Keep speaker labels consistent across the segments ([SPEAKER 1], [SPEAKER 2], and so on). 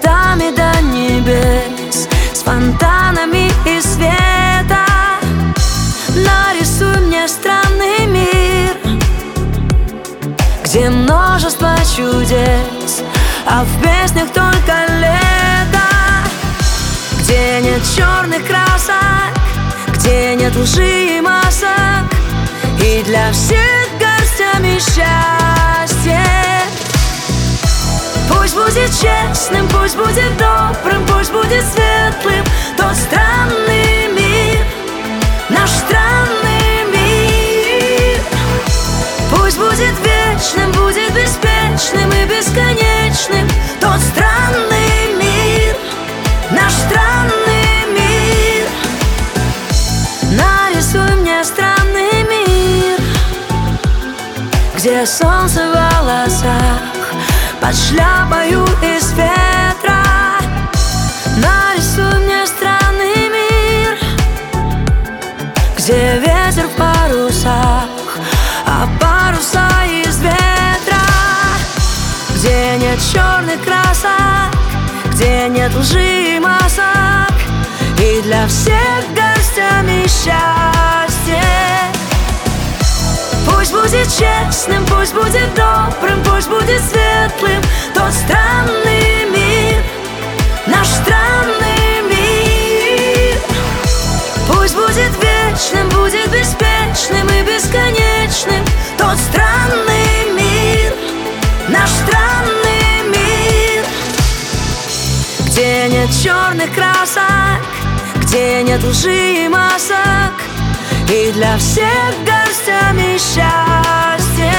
[SPEAKER 1] цветами до небес, с фонтанами и света. Нарисуй мне странный мир, где множество чудес, а в песнях только лето. Где нет черных красок, где нет лжи и масок, и для всех горстями счастье. Пусть будет честным, пусть будет добрым, пусть будет светлым тот странный мир, наш странный мир. Пусть будет вечным, будет беспечным и бесконечным тот странный мир, наш странный мир. Нарисуй мне странный мир, где солнце в волосах, под шляпою из ветра. Нарисуй мне странный мир, где ветер в парусах, а паруса из ветра. Где нет черных красок, где нет лжи и масок, и для всех горстями счастье. Пусть будет честным, пусть будет добрым, пусть будет светлым тот странный мир, наш странный мир. Пусть будет вечным, будет беспечным и бесконечным тот странный мир, наш странный мир. Где нет черных красок, где нет лжи и масок, и для всех горстями счастье.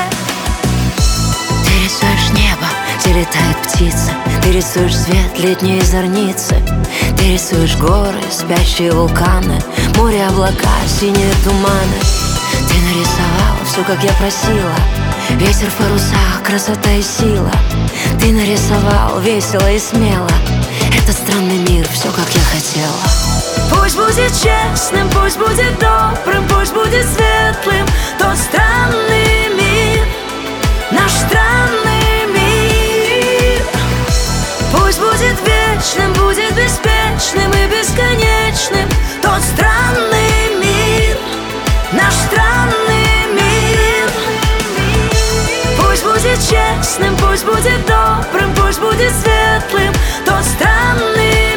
[SPEAKER 2] Ты рисуешь небо, где летают птицы, ты рисуешь свет летней зорницы, ты рисуешь горы, спящие вулканы, море, облака, синие туманы. Ты нарисовала все, как я просила, ветер в парусах, красота и сила. Ты нарисовал весело и смело этот странный мир, все, как я хотела.
[SPEAKER 1] Пусть будет честным, пусть будет добрым, пусть будет светлым тот странный мир, наш странный мир. Пусть будет вечным, будет беспечным и бесконечным тот странный мир, наш странный мир. Пусть будет честным, пусть будет добрым, пусть будет светлым тот странный